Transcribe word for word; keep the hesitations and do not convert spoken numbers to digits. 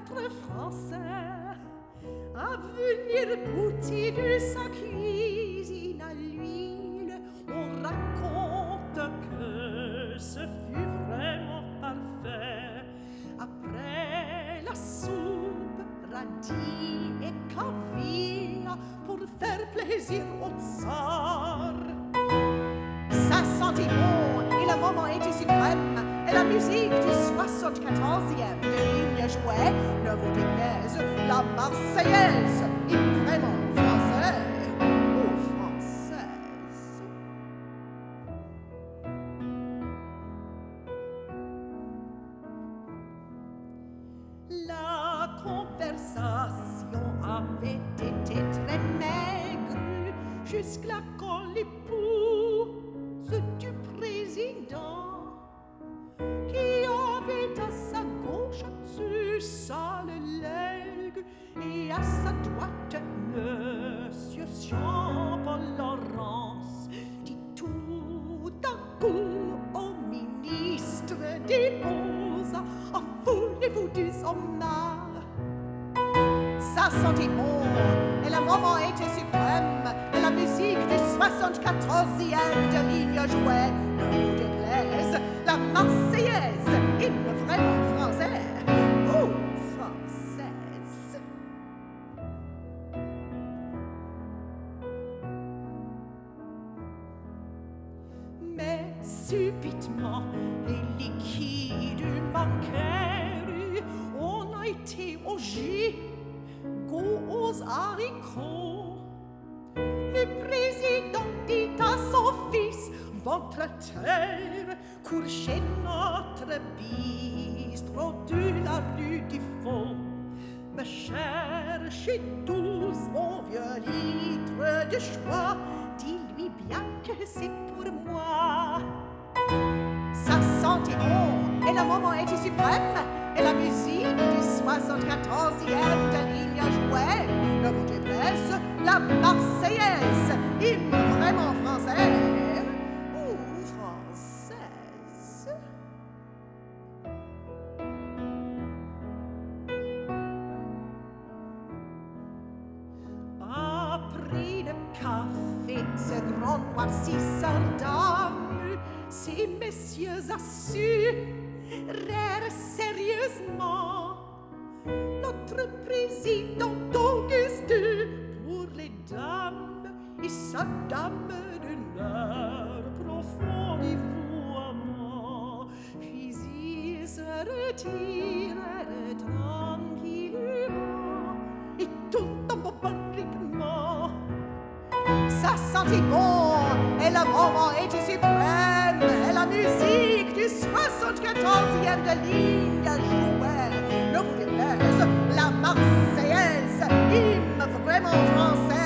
maître français à venir goûter de sa cuisine à l'huile. On raconte que ce fut vraiment parfait. Après la soupe, radis et caviar pour faire plaisir au tsar. Ça sentait bon et le moment était suprême. Et la musique du soixante-quatorzième de ligne jouait, ne vous déplaise, la Marseillaise, hymne vraiment français ou française. La conversation avait été très maigre jusqu'à quand l'épouse du président, qui avait à sa gauche ce sale legs et à sa droite Monsieur Jean-Paul Laurence, dit tout à coup au ministre des Beaux-Arts: oh, voulez-vous du homard? Ça sentait bon et le moment était suprême. Et la musique du soixante-quatorzième de ligne jouait, ne vous déplaise, la Marseillaise, hymne vraiment français ou française. Mais subitement, les liquides manquèrent. On a été au gigot aux haricots. Le président dit à son fils: ventre à terre, cours chez notre bistrot de la rue du Faux. Me cherchez tous mon vieux litre de choix. Dis-lui bien que c'est pour moi. Ça sentait bon et le moment était suprême. Et la musique du soixante-quatorzième de ligne jouait, ne vous déplaise, la Marseillaise, hymne vraiment français ou française. Après le café, ce grand noircisseur d'âme, ces messieurs assurèrent sérieusement notre président Auguste pour les dames et sa dame de leur profond vouvoiement. Puis ils se retirèrent tranquillement et tout en bombardement. Ça sentait bon et le moment était suprême. Et la musique du soixante-quatorzième de ligne jouait, ne vous déplaise, la Marseillaise, hymne vraiment français.